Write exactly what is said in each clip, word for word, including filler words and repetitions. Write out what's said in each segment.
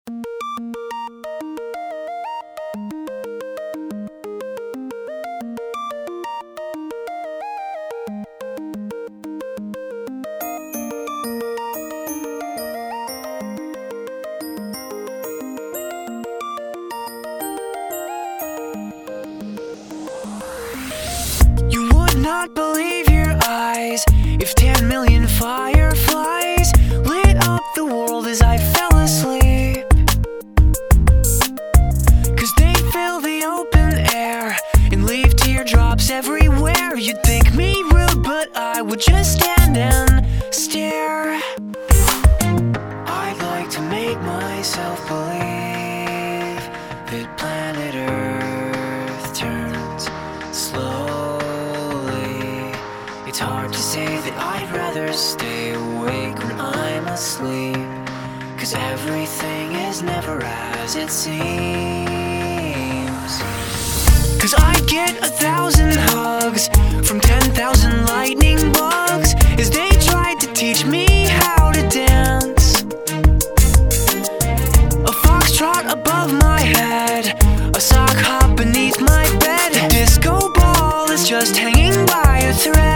Not believe your eyes if ten million fireflies lit up the world as I fell asleep. Cause they fill the open air and leave teardrops everywhere. You'd think me rude, but I would just stand and stare. I'd like to make myself believe that planet Earth turns slow. It's hard to say that I'd rather stay awake when I'm asleep, cause everything is never as it seems. Cause I get a thousand hugs from ten thousand lightning bugs as they tried to teach me how to dance. A foxtrot above my head, a sock hop beneath my bed. A disco ball is just hanging by a thread.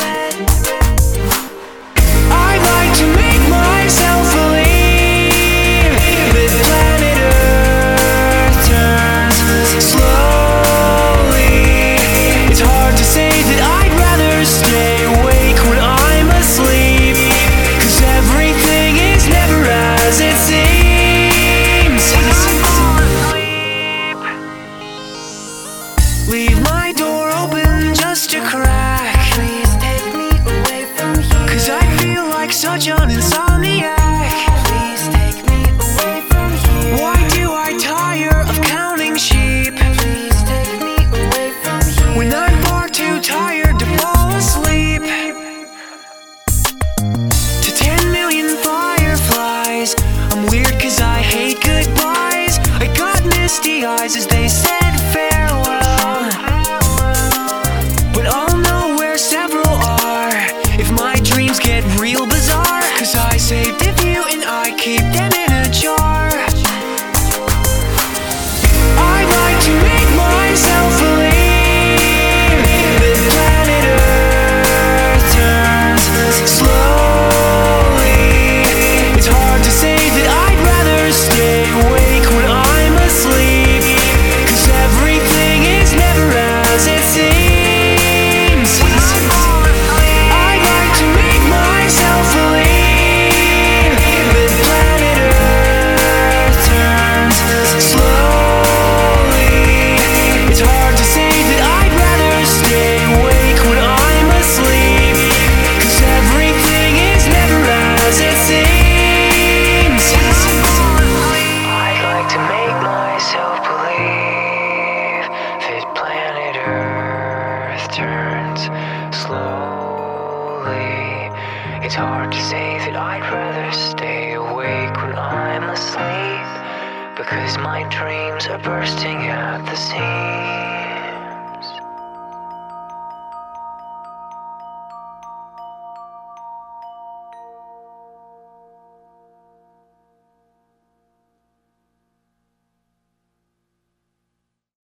Leave my door open just a crack. Please take me away from here, cause I feel like such an insomniac. Please take me away from here. Why do I tire of counting sheep? Please take me away from here, when I'm far too tired to fall asleep. To ten million fireflies, I'm weird cause I hate goodbyes. I got misty eyes as they said farewell. Get real bizarre, cause I saved a few and I keep them in a jar. I'd like to make myself believe that planet Earth turns slowly. It's hard to say that I'd rather stay awake when I'm asleep, cause everything is never as it seems. It's hard to say that I'd rather stay awake when I'm asleep, because my dreams are bursting at the seams.